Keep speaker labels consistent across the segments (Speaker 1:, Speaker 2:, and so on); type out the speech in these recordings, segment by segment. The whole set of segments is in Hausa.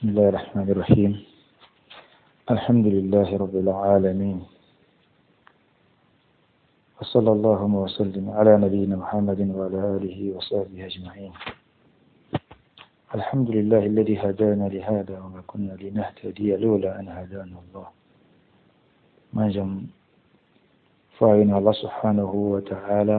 Speaker 1: بسم الله الرحمن الرحيم. الحمد لله رب العالمين، وصلى الله وسلم على نبينا محمد وعلى آله وصحبه أجمعين. الحمد لله الذي هدانا لهذا وما كنا لنهتدي لولا أن هدانا الله. ما جم فاعلنا الله سبحانه وتعالى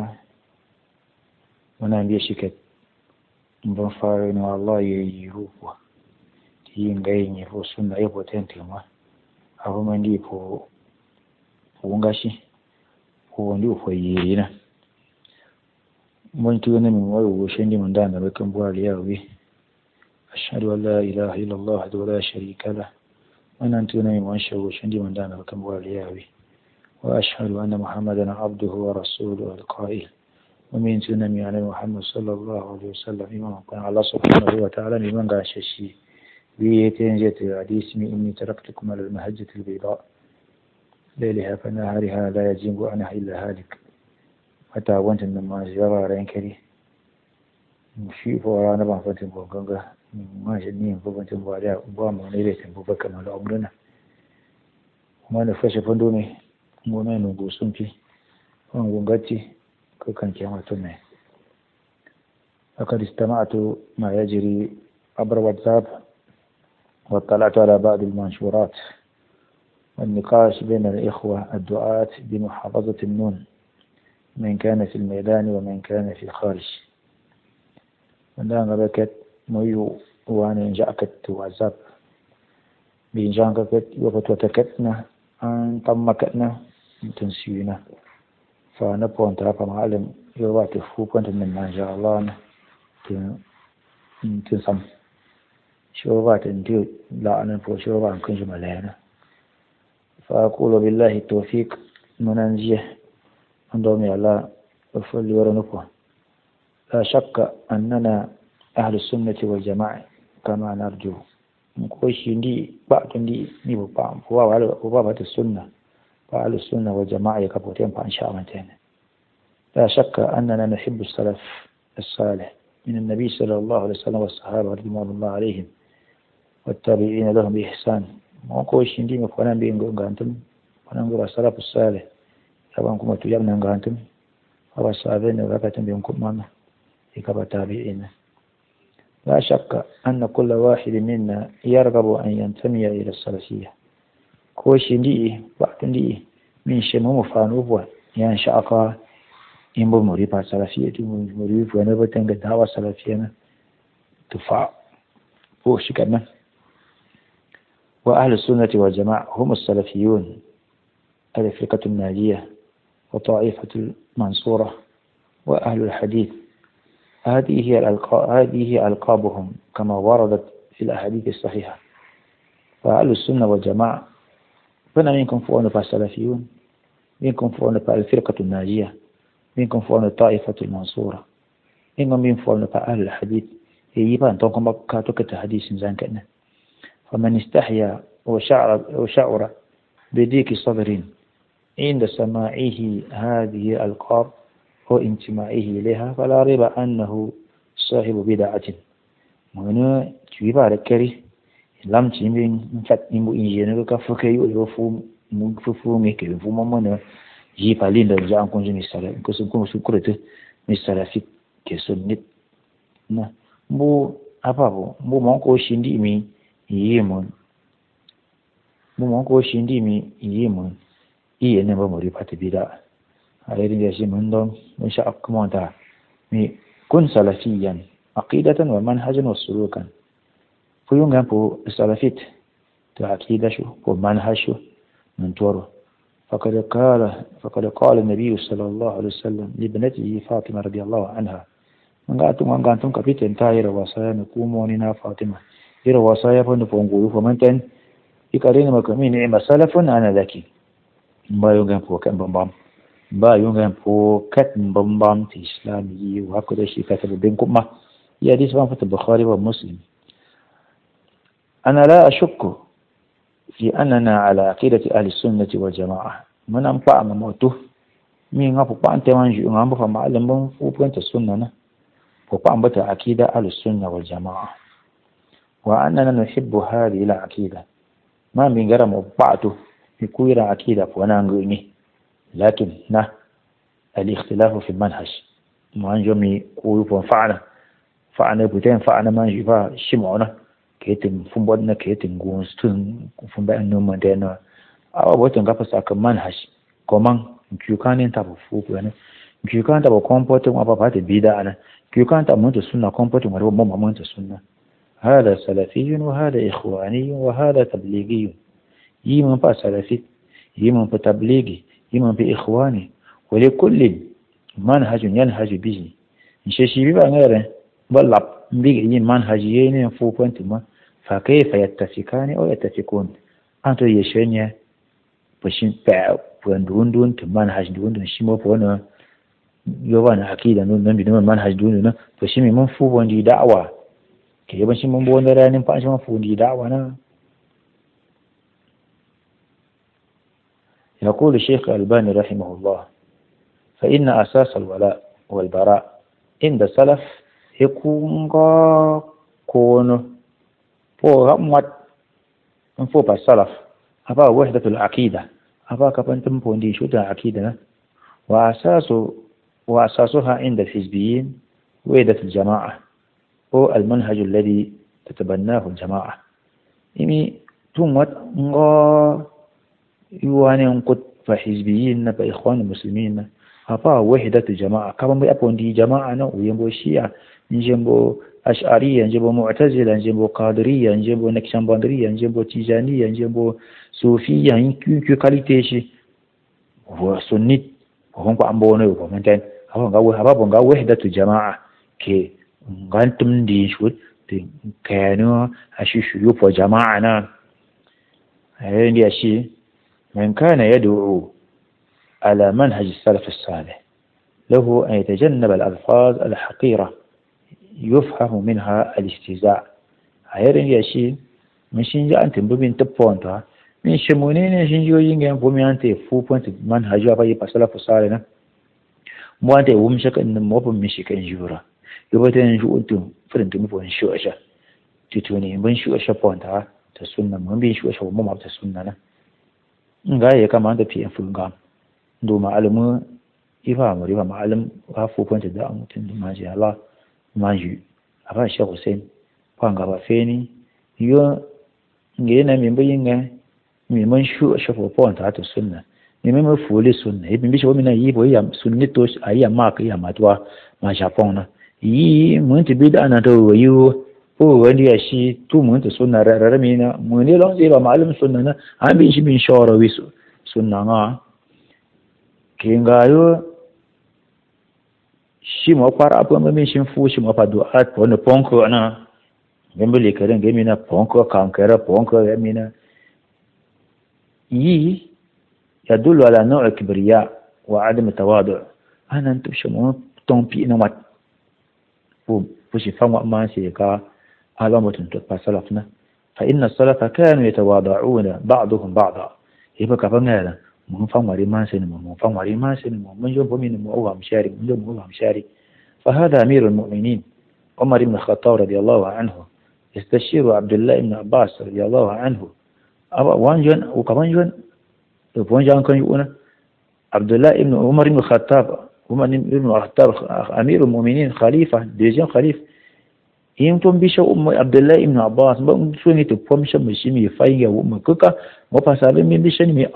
Speaker 1: ونعم يشكت فاعلنا الله يهوه yingayenye rusuna yebo tentema abo ndipo ungashi ubundi ufoyirina muntu ne mwayo ushendi mundana bekambwali yawe ashhadu an la ilaha illa allah wa la sharika la wa antu ne mwansho ushendi mundana bekambwali yawe wa ashhadu anna muhammadan abduhu wa rasuluhu alqa'il wa min sunami ala muhammad sallallahu alaihi wasallam imam kana allah subhanahu wa ta'ala liman gashashi بيتنجت الحديث إني تركتكم على المهجة البيضاء ليلها فنهارها لا يزيغ عنها إلا هالك حتى وانت لما جرى رينكري مشي فورانا بانفانتين بوغانغا ما جنين بوغانتين بواليا وباما نيريتين بوبكا مالا عمرنا وما نفاش فندوني وما ننقو سنتي وانغاتي كوكان كياماتوني. لقد استمعت ما يجري عبر واتساب واطلعت على بعض المنشورات والنقاش بين الإخوة الدعاة بمحافظة النون من كان في الميدان ومن كان في الخارج. عندما بكت ميو وانا انجاكت وعزاب بإنجاكت وفتوتكتنا أن طمكتنا تنسينا فنبوان ترافع معلم يوات فوقا من ما جاء الله تنسم شوبات انتو لا أنا فو شوبان كنج ملانا فأقول بالله التوفيق مننجيه انضمي الله وفل ورنكوه. لا شك أننا أهل السنة والجماعة كما نرجو مكوشي دي بعض دي نيبو بام وبابة السنة فأهل السنة والجماعة يكبوتين فإن شاء الله. لا شك أننا نحب السلف الصالح من النبي صلى الله عليه وسلم والصحابة رضوان الله عليهم والتابعين لهم بإحسان. موكوش ندي مفانا بينغانتم فننظر السلف الصالح يبانكم تجابنا نغانتم والصحابين وغاكتم بينكم مانا يكبا تابعين. لا شك أن كل واحد منا يرغب أن ينتمي إلى السلفية. كوش ندي وقت ندي من شمو فانوبوا ينشأك إنبو مريبا السلفية مريب ونبتنك الدعوة السلفية تفع بوش كمان. وأهل السنة والجماعة هم السلفيون الفرقة الناجية وطائفة المنصورة وأهل الحديث. هذه هي ألقابهم كما وردت في الأحاديث الصحيحة. فأهل السنة والجماعة فأنا منكم فؤون فالسلفيون، منكم فؤون فالفرقة الناجية، منكم فؤون الطائفة المنصورة، منكم فؤون فأهل الحديث. يبان تونكم بكاتوكة حديث زان كأنه. فمن استحيا وشعر بضيق صدر عند سماعه هذه الألقاب وانتمائه إليها فلا ريب أنه صاحب بدعة. من تبار كري لم تمين فتنم إنجيل كفكي وفوم مكفومي كفوم من جيبالين دجان كونج مسألة كسبكم سكرت مسألة في كسنت نا مو أبابو مو مانكو شندي مي يمون مو مانكو شندي مي يمون إيه نبى مريبات بيدا هذين جالسين مندم مش أكملها مي كن سلفيا عقيدة ومنهجا وسلوكا فيوم جنبه السلفيت تعقيدة شو ومنهج شو من توره. فقد قال النبي صلى الله عليه وسلم لابنته فاطمة رضي الله عنها من قاتم كبيت تاير وصايا نقوموننا فاطمة إلى وصايا فنفونغو فمن تن يكارين مكمين نعم سلف أنا ذكي با يوم جنبه كم بام با يوم جنبه كتم بام في إسلامي وهكذا شيء كتب بينكم ما يدي سبحان في البخاري ومسلم. أنا لا أشك في أننا على عقيدة أهل السنة والجماعة. من أنفع موته من أنفع أنت وانجي أنفع معلم فوق السنة فوق أنبت عقيدة أهل السنة والجماعة. وأننا نحب هذه العقيدة ما من غير بعضه يكون عقيدة ونانغني لكن الاختلاف في المنهج ما نجمي قوي فعنا بتين فعنا ما نجيبها شمعنا كيتم فنبضنا كيتم قونستون فنبأنه مدينة أو بتين قفص أك منهج كمان كيوكان ينتبه فوق يعني كيوكان تبغى كومبوتم أبغى بعد بيدا أنا كيوكان تبغى منت السنة كومبوتم ولا مو منت السنة هذا سلفي وهذا إخواني وهذا تبليغي يمن با سلفي يمن با تبليغي يمن با إخواني ولكل منهج ينهج به نشيشي بيبقى غيره بلب بيجي منهجين فوق أنتما فكيف يتفقان أو يتفقون أنتو يشينيا بشين بع بندون منهج دون شيمو بونا يوانا أكيد أنو نبي منهج دون بشين من فوق عندي دعوة كي بشين من بونا راني بانش من فوق عندي دعوة يقول الشيخ الألباني رحمه الله فإن أساس الولاء والبراء عند السلف يكون كون فوق فوق السلف أبا وحدة العقيدة أبا كفن تنبون دي شو العقيدة وأساسها عند الحزبيين وحدة الجماعة هو المنهج الذي تتبناه الجماعة إمي تموت يواني انقد فحزبيين بإخوان المسلمين أبا وحدة الجماعة كما بيأبون دي جماعة وينبو الشيعة نجنبو أشعرية نجنبو معتزلة نجنبو قادرية نجنبو نكشنباندرية نجنبو تيجانية نجنبو صوفية ينكو كاليتيشي هو سنيت وهم قامبونه ومنتين أبا بونغا وحدة الجماعة كي غانتم دي شود كانوا أشيشو يوبو جماعنا هذه أشي من كان يدعو على منهج السلف الصالح له أن يتجنب الألفاظ الحقيرة يفهم منها الاستهزاء هيرين يشي من شنجا أنت بمن تبونتها من شمونين شنجو ينجم بمن أنت فوبونت منهج أبي السلف الصالح مو أنت ومشك إن مو بمشك إنجورا يبغى نشوف أنتم فرنتم بون شو أشا تتوني بون شو أشا بونتها تسوننا من بين شو أشا ومو ما تسوننا ngai kama da fi fulgam do ma'alamu ifa mu riba ma'alam ka fofanta da mutun da maji Allah maji aba Sheikh Hussein kwanga ba feni yo ngena min bayin ga mi man shu shafo ponta ta sunna ni me fuli sunna ibi bi shi na yi bo ya sunni to ayi ma ka ya matwa ma shafon yi mun ti bid'a na to yi ko wani ya shi tu mun ta sunna rarami na mun ne lon zai ba malum sunna na an bi shi bin shawara wisu sunna nga kinga yo shi mo fara abu mun shin fu shi mo fa du'a to ne ponko na gambele karen gemi na ponko kankara ponko gemi na yi يدل على نوع الكبرياء وعدم التواضع أنا أنتم شو تنبي نومات وش فهم ما سيكا علامة تفسلفنا فإن السلف كانوا يتواضعون بعضهم بعضا يبقى كفنا من فهم وريمان سينما من فهم وريمان سينما من جنب من مؤوها مشاري من جنب مؤوها مشاري فهذا أمير المؤمنين عمر بن الخطاب رضي الله عنه يستشير عبد الله بن عباس رضي الله عنه وانجن وكمان جن وانجن كان يقولنا عبد الله بن عمر بن الخطاب عمر بن الخطاب أمير المؤمنين خليفة ديجان خليفة يمكن بيشو عبد الله بن عباس بقى شوية تفهمش مشيمي فايا ومكوكا وباسابين من بيشني مي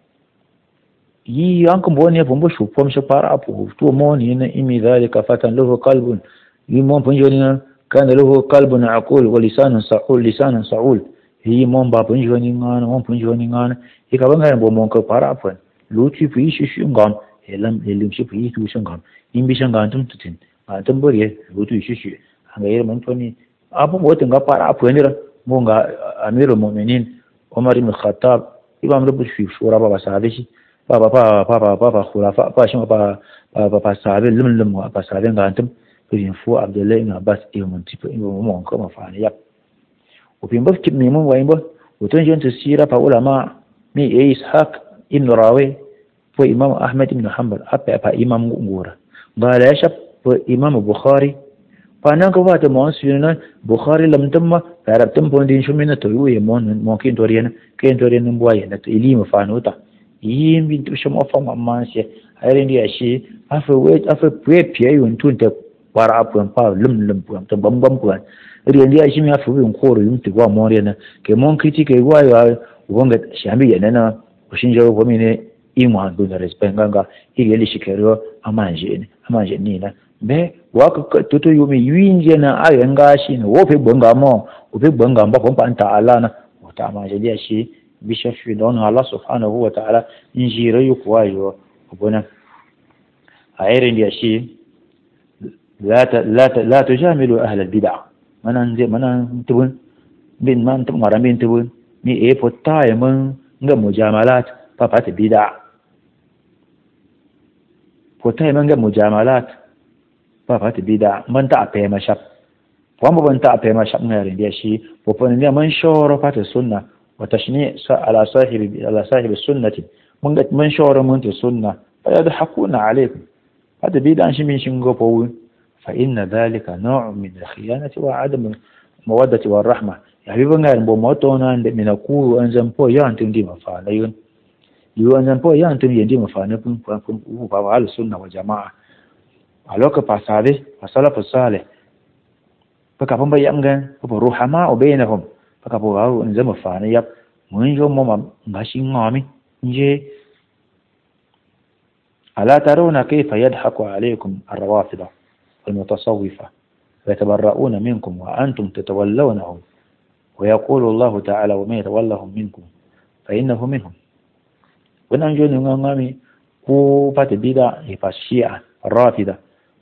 Speaker 1: yi an kan bone fon bo shu fom shu para apu to moni na imi zalika fatan lahu qalbun yi mon fon joni na kana lahu qalbun aqul wa lisanun sa'ul yi mon ba fon joni ngana mon fon joni ngana yi ka banga bo mon ko para apu lu chi fi shi shi ngam elam elim shi fi tu shi ngam in bi shan ngam tum tutin a tambore lu tu shi shi an ga man foni abu mo tin ga para apu ne ra mo ga amirul mu'minin Umar ibn Khattab ibam rubu shi shura ba sahabi shi papa khulafa pa shi pa sahabi lim pa sahabi ga antum bin fu Abdullah ibn Abbas ibn tipo ibn mo ko ma fa ne yap o bin ba kib ne mun wayin ba wutun jin tasira fa ulama mi Ishaq ibn Rawi fa Imam Ahmad ibn Hanbal hatta fa Imam Ngura ba la shab fa Imam Bukhari panan ka wata mon sunan bukhari lam tamma tarab tam pondin shumina to yu mon kin torian boye na to ilima fanuta yin bin to shamo fa mamman se ayrin dia shi afa pwe pye yun tunte para apun pa lum pun to bam pun riyan dia shi mi afa bin koro yum to wa mon rena ke mon critique wa ya wonga shambi yana na kushinjo ko mine imwa do da respenganga ile shikero amanje ni na be waka toto yumi yinje na ayenga shi na wofe bonga mo wofe bonga mba ko panta ala na wata ma je shi bisha fi don Allah subhanahu wa ta'ala injira yu kwa yo bona ayrin dia shi la tujamilu ahla albid'ah manan tubun bin man tum maramin tubun ni e fotta yaman nga mujamalat papa ta bid'ah fotta yaman nga mujamalat papa ta bid'ah man ta ape mashab wamba ban ta ape mashab ngarin dia shi popon ne man shoro pata sunna wa tashni ala sahibi sunnati man shoro mun ta sunna fa yadhakuna alaykum hada bid'ah shi min shingo powu fa inna dhalika naw'un min al-khiyanati wa 'adam mawaddati wa rahma ya bi bangarin bo moto nan da mina ku an zampo yan tun di mafana yun yu an zampo yan tun yendi mafana pun ba wa sunna wa jama'a a lokacin fasale fasalafu salih baka ban bayan gan ko ruhama o bainahum baka bo wa an zama fana yap mun yo mo ngashi ngami nje ala tarawna kayfa yadhaku alaykum ar-rawafid المتصوفة ويتبرؤون منكم وأنتم تتولونهم ويقول الله تعالى ومن يتولهم منكم فإنه منهم وننجون نغامي كو فتبدا فالشيعة الرافضة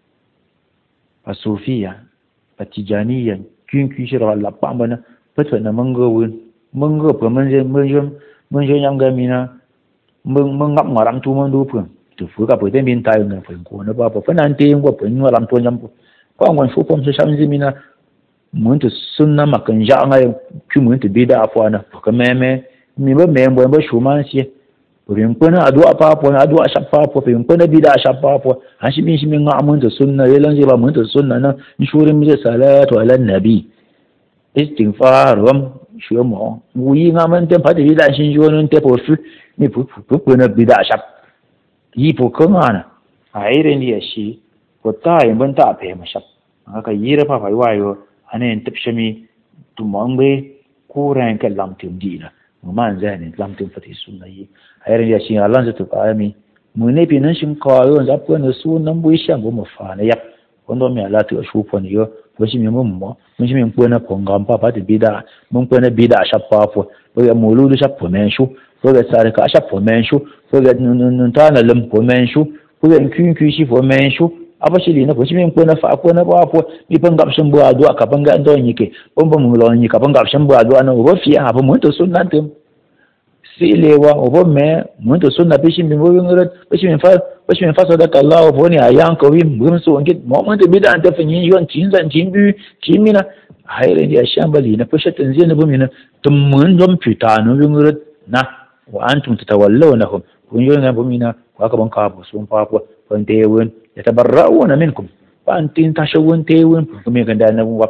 Speaker 1: الصوفية التجانية كين كيشر الله بامبنا فتنا منغو منجو يانغامينا mengap ngarang tu mandu pun tu fuka pun minta yang pun ko na ba pa nanti yang ko pun ngalam tu nyam ko ngon fu pom se shamzi mina mun tu sunna makan ja ngai ku mun tu bida afwana ko meme mi ba membo ba shuman si purin puna adu apa adu asapa purin puna bida asapa an shi min nga mun tu sunna yelan je ba mun tu sunna na shurin mi salatu ala nabi istighfar ram shumo wuyi nga man tem pa de bida shin jonun te po fu ni pu puna bida asap yi po kongana airen dia shi ko ta yin ban ta pe mashap aka yira pa fa wayo anen tipshami tu mangbe kuran ka lam tum dina man zani lam tum fati sunna yi airen dia shi Allah zatu qami mun ne pinan shin ko yo zap ko na sunan bu shan go mafana ya kondo me ala tu shu pon yo ko shi me mun shi me ko na pongam pa pa de bida mun ko na bida shappa po ko ya muludu shappo men shu ko ga sare ka shappo men shu ko ga nun ta na lam po men shu ko ga kin shi po men shu aba shi na ko shi men ko na fa ko na ba po mi ban gab shin bu adu aka ban ga ndon yike bon bon lo ni ka ban gab shin bu adu na ro fi ha ba mun to sunnan tum silewa obo me mun to sunna bi shi mi bo ngoro bi shi mi fa sadaka Allah bo ni ayan ko wi mun so ngit mo mun to bidan ta fin yin cin zan cin bi cin mina hayre dia shambali na fashe tanzina bu mina tum mun don fita no wi ngoro na wa antum tatawallawnahum kun yo na bu mina ko aka ban ka bu sun fa ko ban te won yatabarrauna minkum fa antin tashawun te won ko me ganda na wa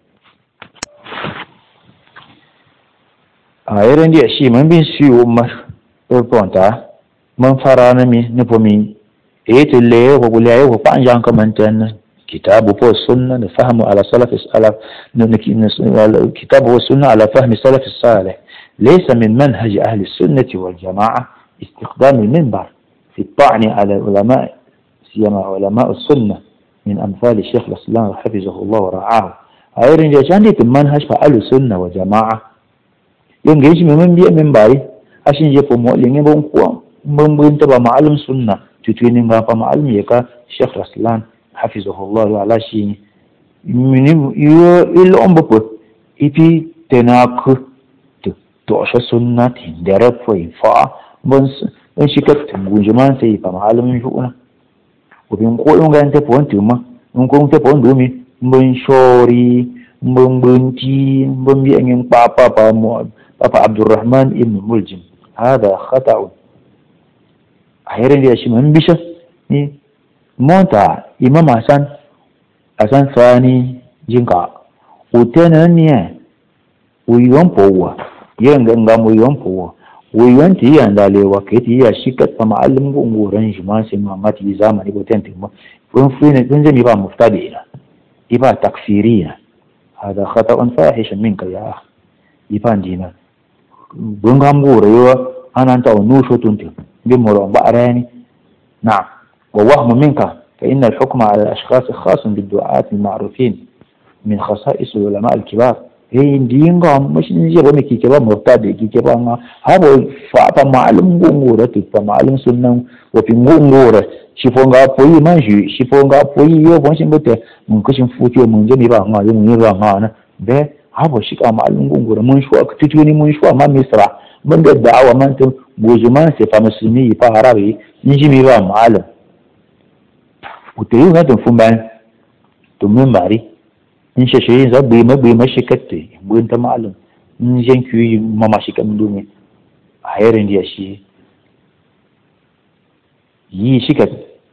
Speaker 1: irin da shi mun bin siyo ma ponta mun fara na mi ne po mi tille ko gulaya ko pa jan kamantan kitabu po sunna da fahmu ala salaf salaf kitabu sunna ala fahmi salaf salih laysa min manhaj ahli sunnah wal jamaa استخدام المنبر في الطعن على العلماء سيما علماء السنه من امثال الشيخ الاسلام حفظه الله ورعاه irin da jandi manhaj fa ahli sunna wal jamaa yung gaji memang dia membai asin je pomo linge bon ko membunta ba ma'alum sunna tutuini ba pa ma'alum ya ka Sheikh Raslan hafizahullah ala shi mini yo il ombo ko ipi tenak to asha sunna tindara fo fa bon shi ka tungunjuman sai pa ma'alum yuna ko bin ko yung ga ante pon tuma ko ante pon dumi mbon shori mbon bunti mbon bi ngin papa pa mo Papa Abdurrahman ibn Muljim هذا خطأ akhirnya dia sih membisa ni monta Imam Hasan asan fani jinka utena ne uyon powa yanga ngamu yon powa uyon ti yanda lewa kiti ya shikat fa ma'allim gunguran shi ma sai mamati zamani ko tente ma kun fine kun zai ba muftadina iba takfiriya hada khata'un fahishan minka ya akhi iban dina bungam gure أنا ونوشو تنتم بمرو بأراني نعم ووهم منك فإن الحكم على الأشخاص خاص بالدعاة المعروفين من خصائص العلماء الكبار هي دينغا مش نجي بني كي كبار مرتاد كي كبار هذا فمعلم غورة فمعلم سنة وفي غورة شفونغا بوي مانجي شفونغا بوي يو بونشين بته منكشين فوتيو منجي ميبا ما يمني رانا به هذا شيء معلم غورة من شو أكتجوني من شو ما مصر من قد دعوة ما أنتم بوزمان سفا مسلمي فهرابي نجي ميبا معلم وتريو هذا فمان تمين باري إن شيء زاد بيما شكتي بنت معلم نجين كوي ما شكت من دوني هيرن دي أشي يي شكت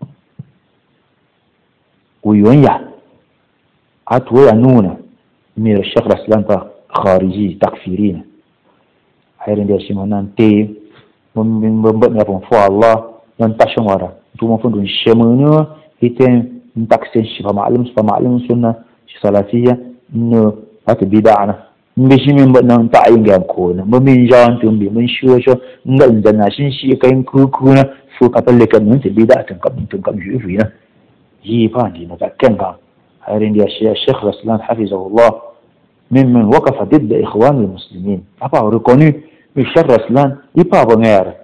Speaker 1: ويونيا أتوي أنونا مير الشيخ رسلان خارجي تكفيرين هيرن دي أشي منان تي من بمبنا فنفوا الله ننتشر ورا توما فندون شمونو هيتين نتاكسين شفا معلم سنة salafiyya no ata bid'a na mbe shi min badan ta ayin ga ko na mun jawan tun bi mun shiwo sho ngal janna shin shi kai kuku na so ka talle kan mun ta bid'a tun kam shi fi na yi fa di na kan ga harin da shi Sheikh Raslan hafizahullah mimman waqafa ضد ikhwan almuslimin apa reconnu Sheikh Raslan ipa bangara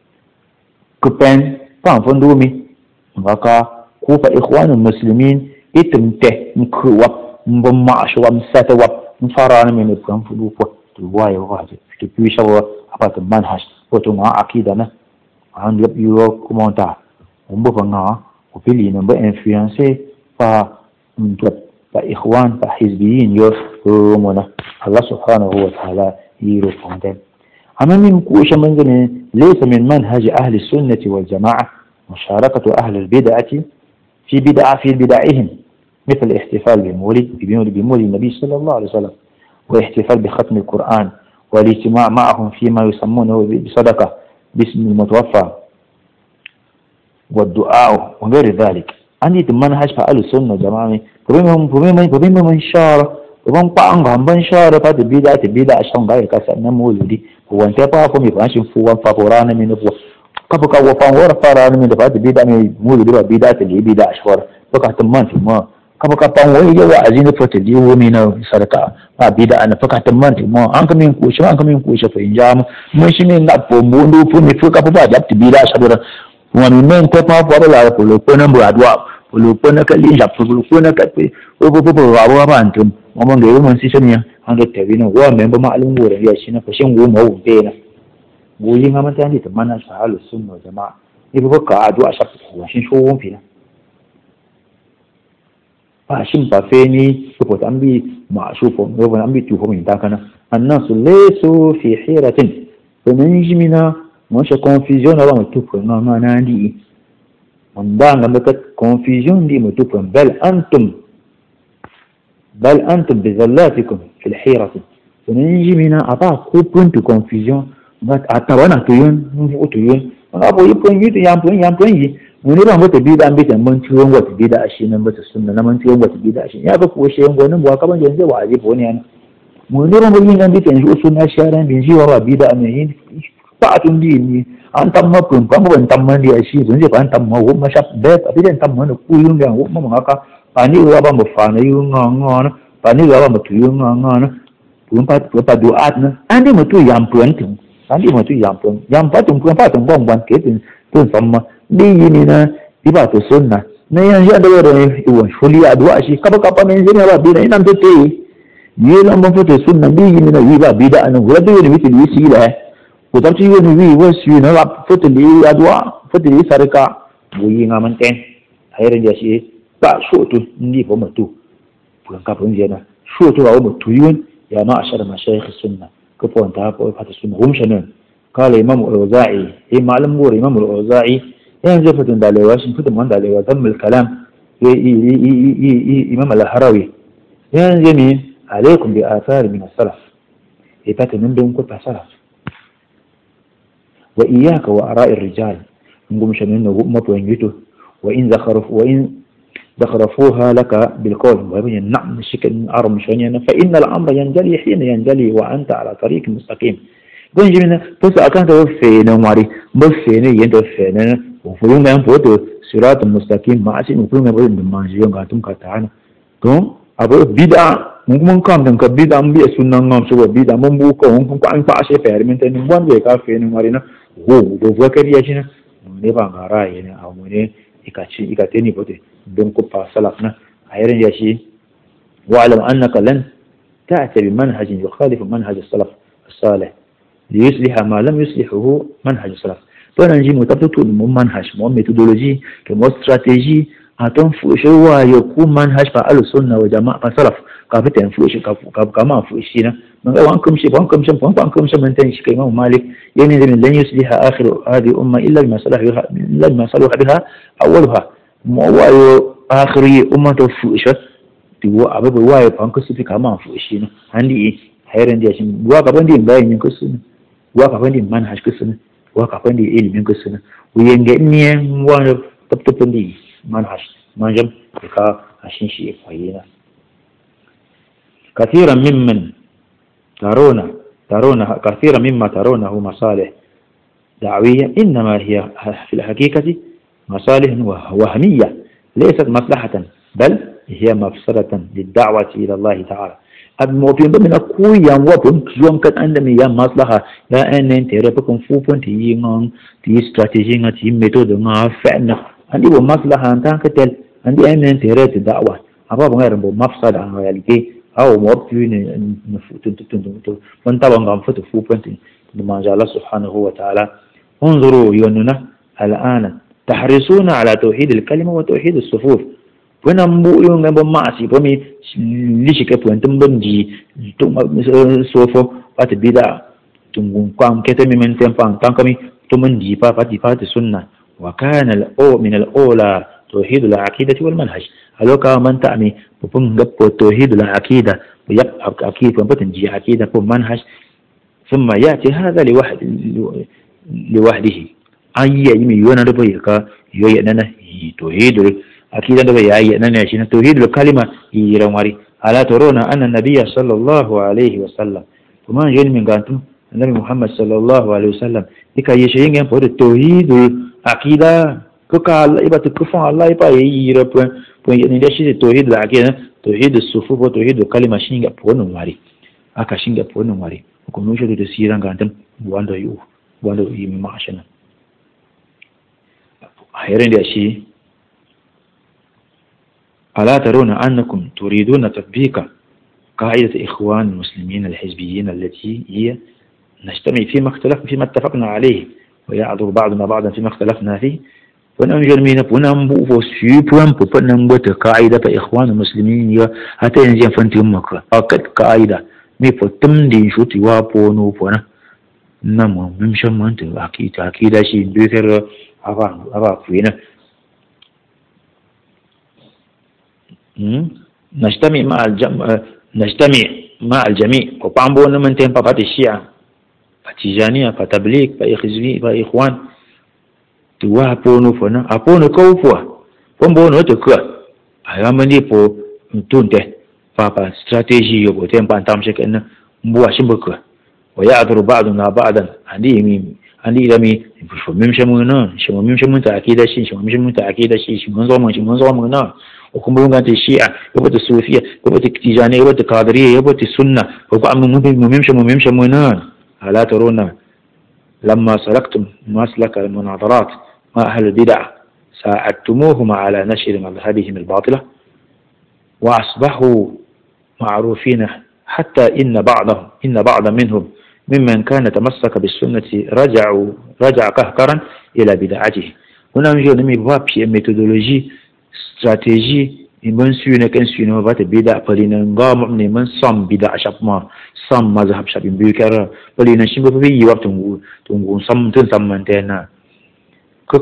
Speaker 1: kupen pa fondo mi ngaka ku fa ikhwan almuslimin itimte mkuwa mboma shwa msata wa mfarana mene pram fudupo tuwaye waje tupisha wa apata manhaj wato ma akida na an yab yo kumanta umbo banga upili na ba influence pa pa ikhwan pa hizbiyin yo mona Allah subhanahu wa ta'ala yiro fonde amami mkusha manzane laysa min manhaj ahli السنه والجماعه مشاركه اهل البدعه في بدعهم مثل الاحتفال بمولد النبي صلى الله عليه وسلم والاحتفال بختم القرآن والاجتماع معهم فيما يسمونه بصدقة باسم المتوفى والدعاء وغير ذلك عندي منهج فعل السنة جماعة فبما من شار ومن قام غنبن شار فهذا بدعة عشان غير كسرنا مولدي هو انت فاهم يبقى فوان فقرانا من فوق كفك وفان ورفارنا من فهذا بدعة مولدي بدعة اللي بدعة شوار فقط من في ما kapa kapan wani yawa a zina fata je wani na sadaka ba bida ana faka tamman mo an kamin ko shi fa inja mun shi ne na po mo ndo fu mi fuka ba da bida sabura wani men ta pa po la ko lo ko na bu adwa lo ko na kali ja fu ko na ka pe o wa ba antum mo mon ga mun si shanya an da tabi na wa men ba ma'alum gore ya shi na fa shin go mo be na go yin ga mata ni tamman na sahalu sunna jama'a ni ba ka adwa shafi ko shin sho won fi na shin ba fe ni ko an bi ma'shufo ko an bi tuho min takana annasu laysu fi hiratin to min jimina mo sha confusion ba mutu ko na ndi wanda ngam ka confusion di mutu ko bal antum bi zallatikum fi alhirati to min jimina aba ko punto confusion but atawana to yun abo yipon yitu yampon yi wani ran wata bida an bita mun ciwon wata bida a shi nan bata sunna na mun ciwon wata bida a shi ya ga ko shi yango nan ba ka ban yanzu ba aje ko ne an mun ran mun yin an bita yanzu sunna sharan bin jiwa ba bida an yin ba tun di ni an tamma kun ba mun tamma di a shi sun je ba an tamma ko ma sha da a bidan tamma ne ku yun da ko mun haka ani wa ba mu fa na yun ngon ba ni wa ba mu tuyun ngon kun pa du'at na an di mutu yampon tin an di mutu yampon tun kun pa tun bon ke tun samma ni yini na iba to sunna na yanzu da wurin iwan shuli addu'a shi kaba men zai ba bida ina to te yi lan ban fito sunna ni yini na yi ba bida anan wala da yini miti yi da ko ta ci yini wi wasu na ba fito li addu'a fito li sarka buyi ngaman ten hayran ja shi ba so to ni ba mutu kun ka fun jena so to ba mutu yun ya ma ashara mashayikh sunna ko fa ta ko fata sunna hum shanan قال إمام الأوزاعي معلم بور إمام الأوزاعي يعني زفتن دالوا شن فتن من دالوا ذم الكلام إمام الهروي ينزمي عليكم بآثار من السلف إبات نندم كل سلف وإياك وآراء الرجال نقوم شنو مطوين يتو وإن ذخرفوها لك بالقول ويبين نعم الشكل أرم شنينا فإن الأمر ينجلي حين ينجلي وأنت على طريق مستقيم قلنا جمينا بس أكانت وفينا وماري بفينا ينتفينا وفيوم ينفوتو صراط مستقيم ما أسين وفيوم ينفوتو بمانجيون قاتم كتاعنا كم أبو بدأ mungkin kam dan kabida ambi sunnah ngam so bida membuka mungkin kan pa se fer menten buan be ka fe ni marina do vakari ya china ne ba ngara ye ne amune ikateni bote don ko pa salafna ayren ya shi wa alam annaka lan ta'ti bi manhaj yukhalif manhaj as-salaf as-salih ليصلح ما لم يصلحه منهج السلف فنجي متفقين من منهج من méthodologie كم stratégie aton fusho wa yakun manhaj fa al-sunna wa jama'a salaf ka fitan fushi ka kama fushi na man ga wankum shi man tan shi kai Imam Malik yani lan yusliha akhir hadhihi umma illa bima salaha biha awwalha wa akhiri ummatu fushi tiwo ababe wa ya fanku su kama fushi na handi hayran da shi wa ka bandi bayin kusu wa ka bandi manhaj kusu wa ka bandi ilimin kusu wuyenge ne wa tabtabandi manhaj manjam ka ashin shi fayina كثيرا مما ترونه مصالح دعوية إنما هي في الحقيقة مصالح وهمية ليست مصلحة بل هي مفسدة للدعوة إلى الله تعالى الموطن من أقوى يوم وطن يوم كان عندما هي مصلحة لا أن أنت ربكم فوبون تي استراتيجية تي ميثود فعلا عندي مصلحة أنت كتل عندي أن أنت رأيت الدعوة أبغى غير مفسدة عن رأيك أو موطن من طبعا قام فتو فوبون لما جاء الله سبحانه وتعالى انظروا يوننا الآن تحرصون على توحيد الكلمة وتوحيد الصفوف ونمبو يوم بمعصي بمي ليش كيفون تنبنجي صوفو بات بدا تنقوم قام كتمي من تنفان تنكمي تمنجي بات السنة وكان من الأولى توحيد العقيدة والمنهج هلوكا من تعمي بفنجب توحيد العقيدة ويبقى عقيدة وبتنجي عقيدة ومنهج ثم يأتي هذا لوحده أي يمي يونا لبيكا يويننا توحيد العقيدة لبيكا يشين توحيد الكلمة يرماري ألا ترون أن النبي صلى الله عليه وسلم وما جن من قانتم النبي محمد صلى الله عليه وسلم إذا يشين ينفر توحيد العقيدة كقال إبا تكفون الله إبا يربون ينشي توحيد العقيدة توحيد الصفوف وتوحيد الكلمة شينغا بونو ماري أكا شينغا بونو ماري وكم نوشة تسيران قانتم بواندو يمي معشنا أخيرا لأشي ألا ترون أنكم تريدون تطبيق قاعدة إخوان المسلمين الحزبيين التي هي نجتمع فيما اتفقنا عليه ويعذر بعضنا بعضا فيما اختلفنا فيه ونأمجر مين ونأمبو وسيبوان بنأمبوت قاعدة إخوان المسلمين حتى ينزين فانتي أمك أكد قاعدة مي فتمدين شوتي وابونو بونا نمو ممشا مانت أكيد شيء بيكر أبا فينا نجتمع مع الجميع وبامبون من تين بابات الشيعة فتيجانية فتبليغ فإخوان tuwa pono fona apono kofwa pombo no tekwa ayamani po tunte papa strategy yo botem pantam sheken mbuwa shimbukwa ويعذر بعضنا بعضا عندي رمي ممشى منا شو ممشى من تأكيد شيء شو ممشى من تأكيد شيء شو منظر منا وكم عند الشيعة يبغى الصوفية يبغى التيجانية يبغى القادرية يبغى السنة وقام ممشى منا ألا ترون لما سلكتم مسلك المناظرات مع أهل البدع ساعدتموهم على نشر مذهبهم الباطلة وأصبحوا معروفين حتى إن بعض منهم ممن كان تمسك بالسنة رجع قهقرا إلى بدعته. هنا نجد نمي بابي ميثودولوجي استراتيجي من سينا كان سينا بات بدع فلينا نقام من صم بدع شبما صم مذهب شبين بيكر فلينا شنو بيجي وقت تنقول صم تنصم من تنا كوكا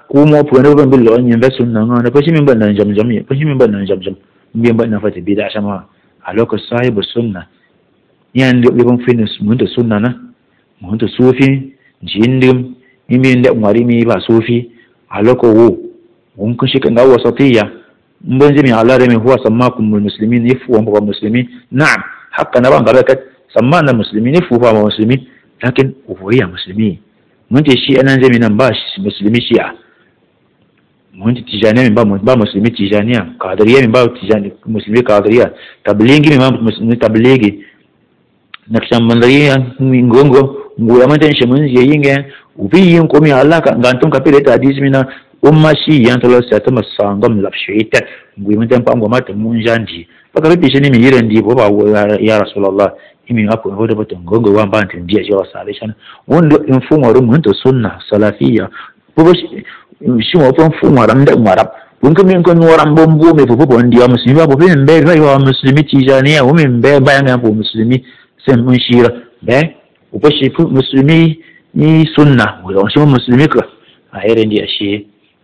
Speaker 1: ku mo pu na ban billo an yin ba sunna na fa shi min ban nan jam fa shi min ban nan jam min ban nan fata bid'a sama a lokacin sahibu sunna yan da ban finis mun da sunna na mun da sufi jindim min da umari mi ba sufi a lokacin wo mun kun shi kan da wasatiyya mun jami Allah da mai huwa sammakum muslimin yafu wa muslimin na'am hakka na ban barakat sammana muslimin yafu wa muslimin lakin uhuwiya muslimi mun ce shi anan jami nan ba muslimi shi'a mun ce tijaniya min ba muslimi tijaniya kadiriya min ba tijani muslimi kadiriya tablighi min ba muslimi tablighi nakshamandariya ngongo ngoya man tan shi mun je yinga ubiyin ko mi Allah ka ngantun ka pele ta hadisi mina umma shi yan tolo sa ta masangam labshuita ngoya man tan pa ngoma ta mun janji baka rubi shi ne mi yiran di bo ba ya rasulullah imi apo hodo batun gongo wan ban tin dia jawa salation wondo in fumaru mun to sunna salafiyya bo shi mo pon fumaru da marab kun kuma in kun waran bombo me bo bondi ya muslimi bo bin be ga muslimi tijaniya wo min be bayan ga muslimi sai mun shira be ko shi muslimi ni sunna wo shi muslimi ka a irin dia shi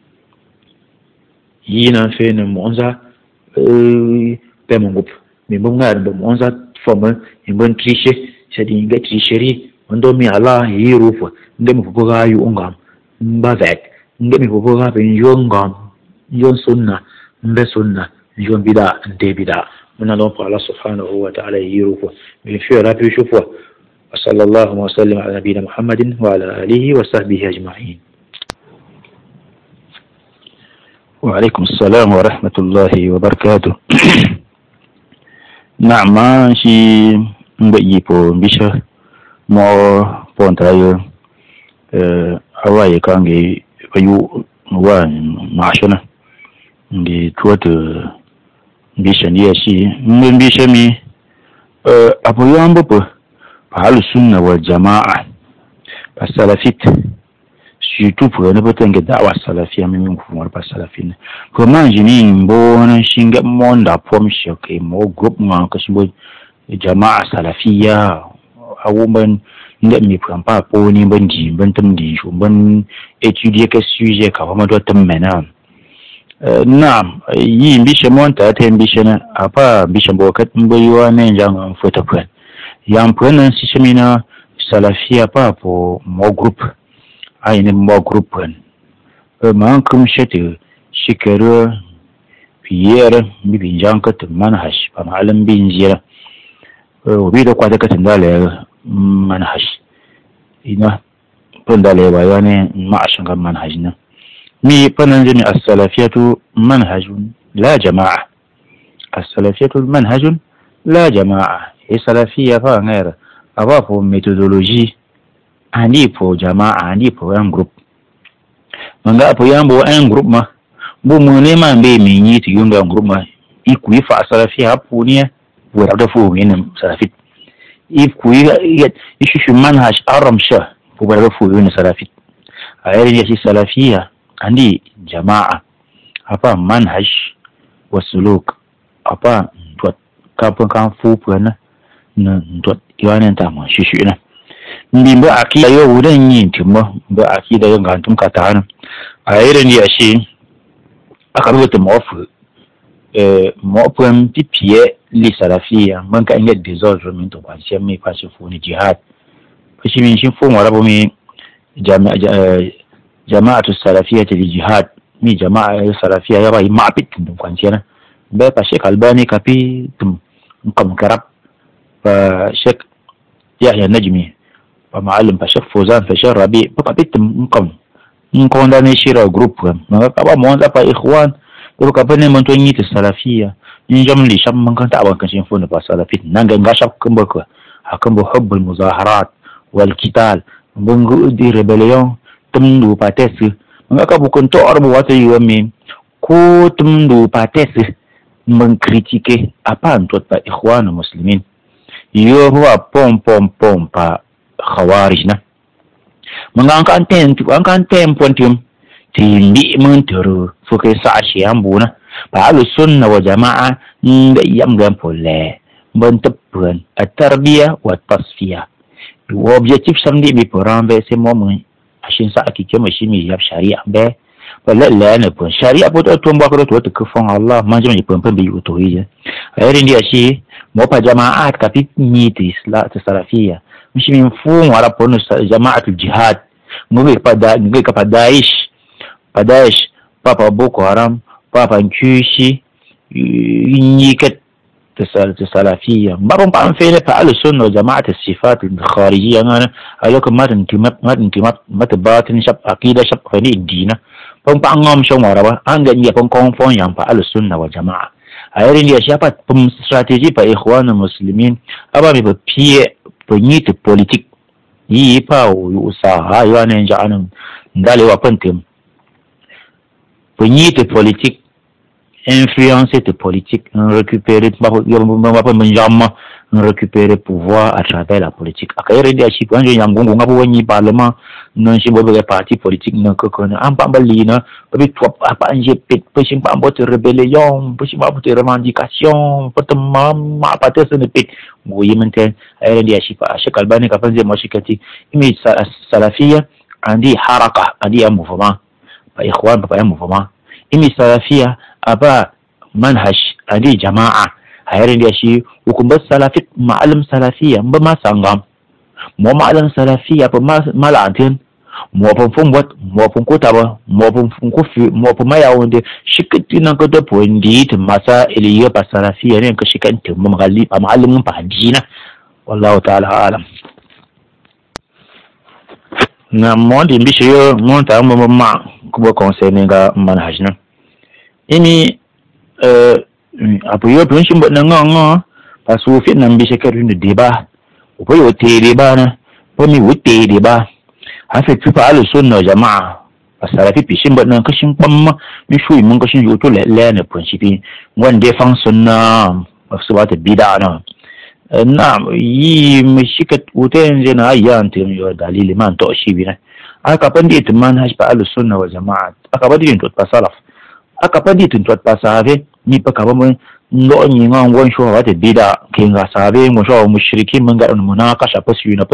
Speaker 1: yina fe ne monza pe mon groupe me bon ngar be monza forme in bon triche c'est une tricherie ndo mi ala yirufu ndemi fubuga yu ungam mbazet ndemi fubuga ben yongam yon sunna mbe sunna yon bida nde bida muna don Allah subhanahu wa ta'ala yirufu bi fi rabi shufu wa sallallahu wa sallam ala nabiyina muhammadin wa ala alihi wa sahbihi ajma'in wa alaikum assalam wa rahmatullahi wa barakatuh na'am shi mba yipo bisha mo pontayo awaye kange bayu wa mashana ndi tuwata bisha ndiya shi mbisha mi abu yambo pa halu sunna wal jama'a pa salafit surtout pour ne pas tenir da'wa salafia même pour pas salafine comment jini mbona shinga monda pom shoke mo group ma ka shibo jama'a salafia awuman nda mi prampa po ni bandi bantam di ban étudier que sujet ka ma do tamena naam yi mbisha monta ta mbisha na apa mbisha bokat mboyiwa ne njanga foto pren yam pren si semina salafia pa po mo groupe aine mo gruppen man kum shete shikeru piyere mi binjanka to manhaj pa malam binjira bi da kwata ka tindale manhaj ina tindale bayane ma ashanga manhaj na mi panan jami as-salafiyatu manhajun la jama'a as-salafiyatu manhajun la jama'a salafiyya fa ngaira aba po methodologie ani po jama'a ani po yan group manga po yan bo yan group ma bu mu ne ma be min yi ti yunga group ma iku fa salafi hapu ne wo da fo min salafi iku ya ishu manhaj aram sha ko ba da fo yin salafi ayari ya shi salafiya andi jama'a apa manhaj wa suluk apa to kafin kan fu na to yanin ta ma shi na ndi ba akida yo wurin yin timma ba akida yo gantum ka ta hanan a irin ya shi aka rubuta mawafin pipiye li salafiya man ka inga dissolve min to ba shi mai fashi funi jihad fashi min shi fu marabu mi jama'atu salafiya ta jihad mi jama'a salafiya ya bai ma'abit dum kwanciya ba fa shek albani kafi tum kam karab fa shek yahya najmi معلم فشيخ فوزان فشيخ ربيع بقى بيت نكون ده نشير جروب ما بقى مو ده اخوان بقى بني من تونيت السلفيه نجم لي شاب من كان تعبان كان شيفون بقى سلفي نانغا غشاب كم بقى حكم بحب المظاهرات والقتال بنغو دي ريبليون تمندو باتس ما بقى بكون تو اربو واتي يومين كو تمندو باتس من كريتيكي ابان توت با اخوان المسلمين يو هو بوم با khawarij na manga an kan tem pontium timbi mun turu fuke sa shi ambuna fa alu sunna wa jama'a da yam gan polle ban tapun at-tarbiya wa tasfiya objectif samedi bi porambe c'est moi ashin sa akike mashi mi yab shari'a be wala la ne pon sharia po to mba ko to ko fon Allah manje mi pon pon bi to yi ayri ndia shi mo pa jamaat kapi ni isla ta salafia mshi mi mfumo wala pon jamaat jihad mo be pada ngi ka pa Daesh papa Boko Haram papa Nkyushi ni kat salafia mbapon pa mfele pa al-sunna jamaat as-sifat al-kharijiyya ngana aloko mat batin shab aqida shab fani dina pon pa ngom shong warawa anga ni pon konfon yang pa al-sunna wal jamaa ayri ni siapa pem strategi pa ikhwan muslimin aba mi pie penyit politik yi pa usaha yana njaan ndale wa pentem penyit politik influencer de politique, récupérer récupérer pouvoir à travers la politique. Akayere dia shi kwanjo yangungu ngabo wenyi parlement non shi bobe parti politique non ko kono amba balina bi top apa anje pet pushing pa bote rébellion pushing pa bote revendication potemam ma pate se ne pet ngoyi menten ayere dia shi pa shekal bani ka fanze moshikati imi salafia andi haraka andi mouvement pa ikhwan pa mouvement imi salafia aba manhaj andi jamaa hayrin dia shi hukum salafit ma'alim salafiyya ba ma sangam mo ma'alim salafiyya ba ma la'antin mo fun wat mo fun ko taba mo fun ko fi mo fun ma yawonde shikati nan ko da poindi ta masa iliya ba salafiyya ne ka shikantin mu magalli ba ma'alimin fa dina wallahu ta'ala alam na mo di bishi yo mo ta mo ma ko concerne ga manhaj na ini apa yo pun simbat nangong pasu fit nan bi shekar ni deba upo yo te deba na po mi wutte deba hafe fi fa al sunna jamaa asara fi simbat nan kashin pamma mi shui mun kashin yo to le ne principe wande fang sunna asubata bid'a na yi mishikat uten je na ayan te yo dalili man to shi bi na aka pandi it manhaj fa al sunna wal jamaa aka pandi to salaf aka pandi to sahabe ni pa ka ba mun ndo ni ngon won sho wa te bida kinga sabe mo sho mushriki mun ga munakasha pasuna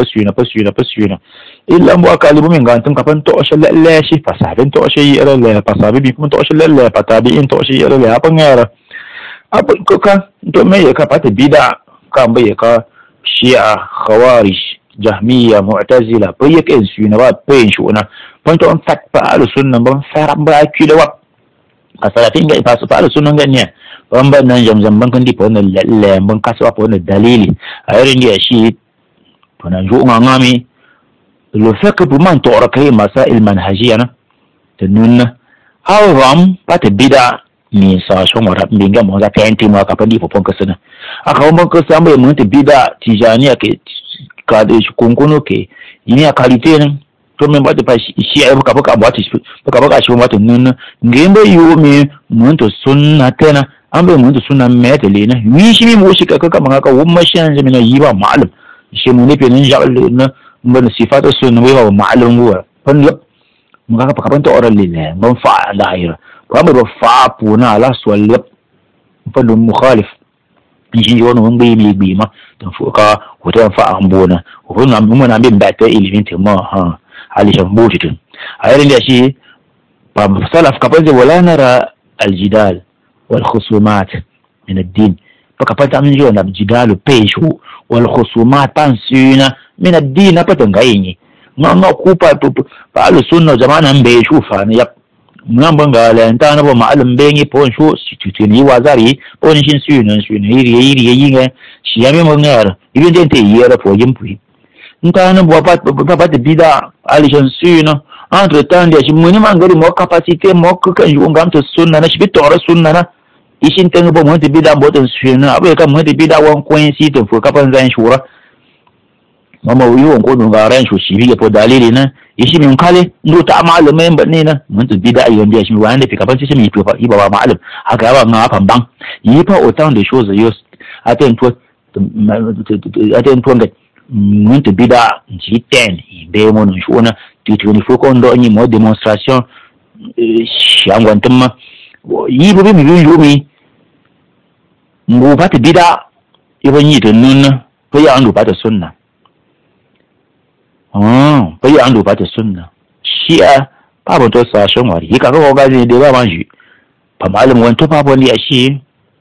Speaker 1: illa mu akali mun ga tun ka pan to sha la shi fa sabe to sha yi la fa sabe bi mun to sha la fa tabi'in to sha yi la pa ngara apa ko ka to me ka pa te bida ka mbe ka shi'a khawarij jahmiya mu'tazila pa yake suna ba pa shuna pan to an fat pa al sunna ban fara ba ki da wa asalatin ga ifa su fara sunan ganye ban nan jamzam ban kan di fa wannan lalle ban kasu fa wannan dalili a irin da shi to nan ju ngami lo fek bu man to rakai masail manhajiya na tunna awram pata bida ni sa so mara binga mo za penti ma ka pandi fofon kasana aka mun ka samu mun ta bida tijaniya ke ka da shi kunkuno ke yini a kalite ne to men ba da fashi shi ai baka shi mata nuna ngembe yomi mun to sunna tana an bai mun to sunna meta lena wi shi mi mo shi ka man ka wumma shi an zamina yi ba ma'lum shi mu ne pe nan ja'al na mun sifatu sunna wa ma'lum wa fan lab mun ka ban to oral lena ban fa lahira ko ba fa puna la swal fa dum mukhalif shi wani mun bai mi ma to fuka hoton fa an bona hoton mun na bin ba ta ilimin tema ha alishan bututun a yayin da shi ba salaf kafaje wala nara aljidal wal khusumat min ad-din baka fata min jiwa na jidalu peshu wal khusumat tansuna min ad-din na fatan gayini nga kupa pa al sunna zamana mbe shufa ne yap mun banga la enta na ba ma'alum be ngi pon shu tutuni wazari pon shin suna yiri yinga shi yame mun ngar ibin den te yera po yimpu nta na bo pa de bida alishan suna entre temps dia shi mun man gari mo capacité mo kan yu ngam to sunna na shi bitora sunna na ishin tan bo mo de bida bo tan suna abai kan mo de bida wan coinci to fo kapan zan shura mama wi won ko dun garan shu shi bi po dalili na ishi min kale ndo ta malume banne na mun de bida ayon dia shi wanda fi kapan shi mi to fa iba ba malum haka ba nga fan bang yi fa autant de choses just aten to mun te bida jiten be mon shona tituni foko ndo ni mo demonstration shangwantumma yi bu mi yumi mu ba te bida ibon yi de nun ko ya andu ba ta sunna ko ya andu ba ta sunna shi'a pa bon to sa shon wari ka ko ga de ba manju pa malam wan to pa bon dia shi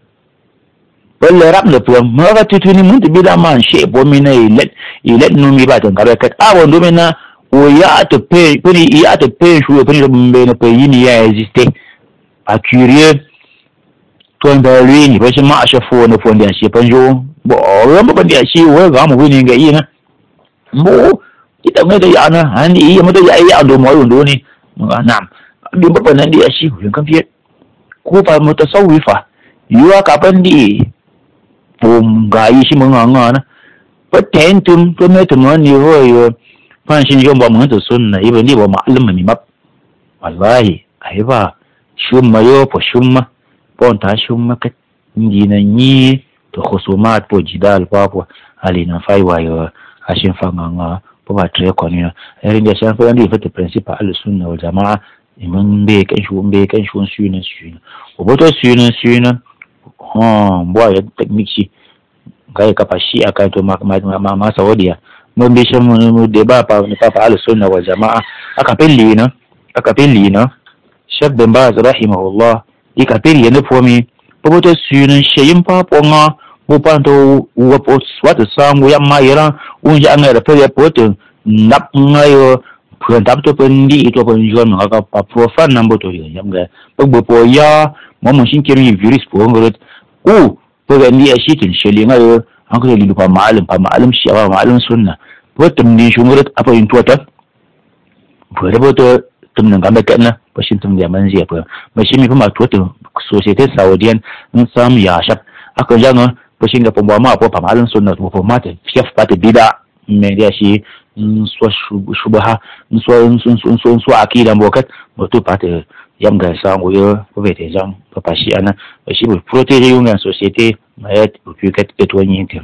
Speaker 1: balle rap le puan ma ga tutuni mun bi da man she bo mi na ilet no mi ba tan ka kat bon do mena o ya te pe puni ya te pe shu puni be no pe yini ya existe a curieux to nda lui ni ba shi ma sha fo no fo dia shi panjo bo ro mo dia shi wo ga mo ni ga yi na mo kita me da ya na ani ya mo da ya do mo do ni nam bi ba nan dia shi ko kan fiye ko pa mutasawwifa yuwa ka pandi pum ga yi shi mo nga na ba ten tum to me to mo ni ho yo fan shin yo ba mo to sunna ibe ni ba ma'lum mi map wallahi ai ba shumma yo po shumma pon ta shumma ka ndi na ni to khusumat po jidal papo ali na fai wa yo ashin fanganga po ba tre ko ni eri dia shan fa ndi fa te principal al sunna wal jamaa imam be kan shu suna o boto suna bo ya technique shi kai ka fashi akai to ma saudiya mun bi shan mu de ba pa ni pa al sunna wal jamaa aka pelli na shek ben baz rahimahullah ika pelli ne fomi po boto suna sheyin pa ponga bo pa to wo po swat sangu ya ma yara unja an da pe po to nap ngayo phuan tap to pendi to pon jon ka pa profan number to yam ga bo po ya mo shin kiri virus po ngorot po ga ni ashitin sheli ngayo an ko li pa ma'alim shi ba ma'alim sunna po tum ni shumurut apa in tuata po da bo to tum nan ga me kana po shin tum ya man zia po ma shi mi pa ma tuata societe saudian nun sam ya shap aka janga po shin ga po ma po pa ma'alim sunna po ma te chef pa te bida me dia shi so shubaha so akida mbokat to pa te yam ga sango yo po vete jam pa shi ana shi bu protéger une société mayet pour que étoigner tem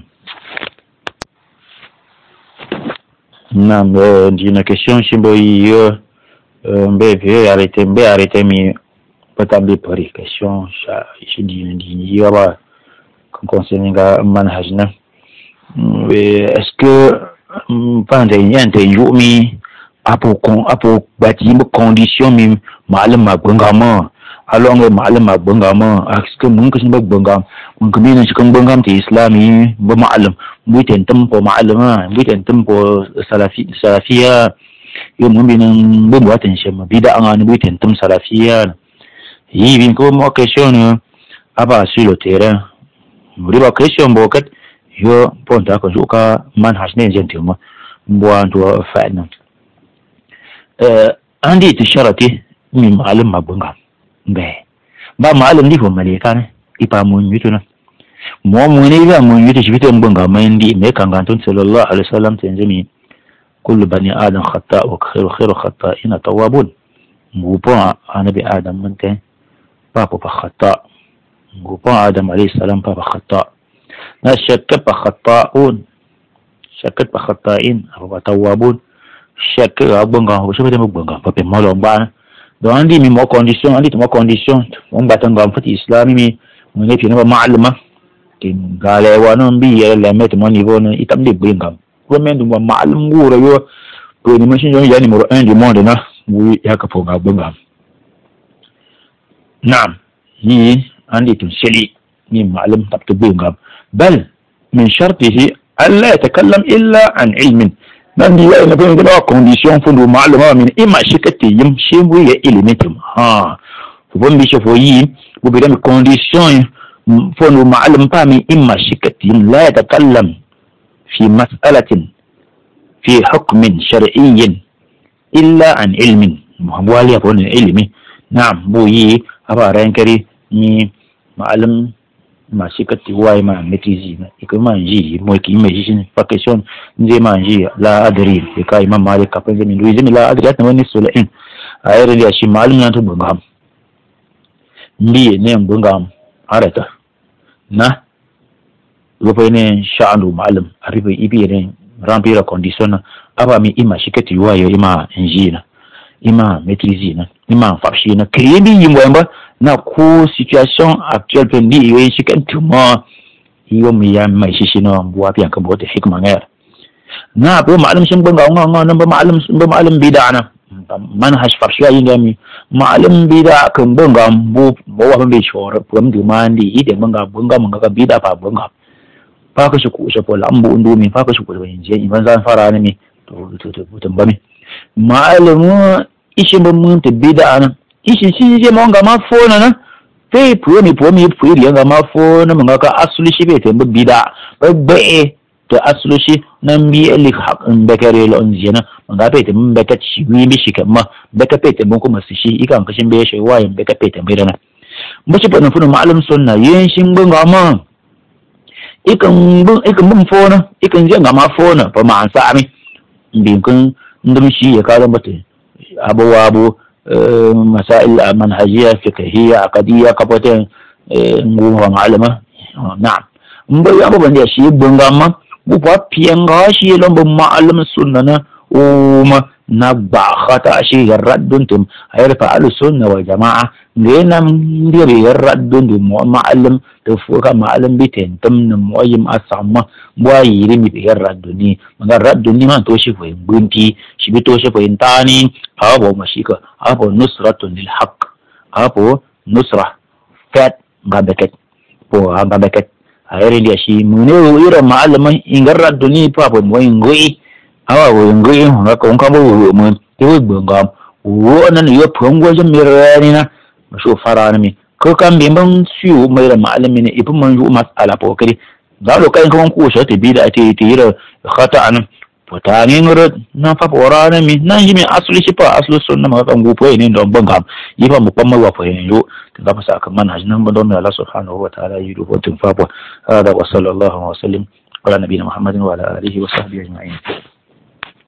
Speaker 1: na ndi na question shimbo yo mbe arrêter mi patambe pari question shi ndi yo ba concernant ga manhaj na est-ce que pendant yante yumi apo bati condition mi malam magbangama along malam magbangama est-ce mun kashin magbangam mun kuma ne cikin bangam ta islami ba malam mu tentam po malama mu tentam po salafiya yo mun bin bu watan shi ma bida an mu tentam salafiya yi bin ko mo question aba sur le terrain mu riba question bokat yo ponta ko juka manhaj ne jentuma mbuan to fa'na andi tisharati mi malam magbangam ba malam di ko malika ne ipa mun yutuna mo ne ba mun yutu shi fitan banga mai ndi me kan gantun sallallahu alaihi wasallam tanzimi kullu bani adam khata wa khairu khata'ina tawwabun ngupa anabi adam mante papa pa khata ngupa adam alaihi salam papa khata na shakka pa khata'in wa tawwabun shakka banga ho shi fitan banga pa pe malo ba do andi mi mo condition on batanga fati islami mi mo ne fi na ma'aluma kin gale wanon bi ya la met mo niveau na itam de bingam ko men dum ma'alum ngura yo to ni machine yo ya numéro 1 du monde na bu ya ka fo ga bingam na'am ni andi tun sheli ni ma'alum tab to bingam bal min shartihi alla yatakallam illa an ilmin nan di ya na bin da condition fu ma'aluma min imma shikati yim shimbu ya ilimitum fu bon bi shafo yi bu bi da condition fu ma'alum pa min imma shikati yim la yatakallam fi mas'alatin fi hukmin shar'iyyin illa an ilmin muhammali ya fon ilmi na'am bu yi aba rankari ni ma'alum ma shikati wai ma metizi na ikuma nji mo ki me jishin pa question nje ma nji la adri e ka imam malik ka penze min duize la adri atna woni sulain ayre dia shi malum na to bungam mbi ne bungam arata na gopo ne sha'anu malum aribe ibi ne remplir la condition aba mi ima shikati wayo ima nji na ima maîtriser na ima fashi na créer bi yimwamba na ko situation actuelle pendi iwe shikantuma iyo mi ya mai shishi no bua pian ka bote hikma ngar na bo ma'alum shin banga nga na ba ma'alum bid'ana manhaj farshiya yingami ma'alim bida kan bunga bo wa ban be shore pum di mandi ide bunga ka bida fa bunga fa ka shi ku shi pola ambu undu mi fa ka shi ku ban je iban zan fara ne mi to tambami ma'alimu ishi mun ta bida nan ishi shi je mon ga ma fona na pe puo mi ri ga ma fona mun ga asuli shi be tambi bida ba to asulu shi nan bi ali haƙin bakare lo onjena manga pete mun baka ci wi bi shi kamma baka pete mun kuma su shi ikan kashin be shi wayin baka pete bai dana mu ci bana funu ma'alum sunna yin shin bunga ma ikan bun fona ikan je ga ma fona fa ma an sa ami bin kun ndum shi ya kawo mata abu masail manhajiyya fiqhiyya aqdiyya kapoten nguma ma'alama na'am mbai abu ban da shi bunga ma buwa pianga shi lombo ma'alim sunnana uma na ba khata shi raddun tum ayar fa al sunna wal jamaa ngena ndiri raddun dum ma'alim to fuka ma'alim biten tum na moyim asama bwa yiri mi radduni maga radduni man to shi fa bunti shi bi to shi fa intani abo mashika abo nusratun lil haqq abo nusra kat gabaket po gabaket ayere dia shi mune ira ma'alaman ingarra duni papa mo ingoi awa wo ingoi nga ko ngamo wo mo te wo ngam wo nan yo pongo je mirani na so farana mi ko kan bi ban su mai ra ma'alami ne ibn manju mas'ala po kiri da lo kai kan ku so te bida te ira khata an potani ngoro na fa porana mi nan jimi asli shi pa aslu sunna ma kan gu po ne don bangam yifa mu pamma wa po yo da ba sa kan manhaj nan ba don Allah subhanahu wa ta'ala yi rubo tun fa hada wa sallallahu wa sallim ala nabiyina muhammadin wa ala alihi wa sahbihi ajma'in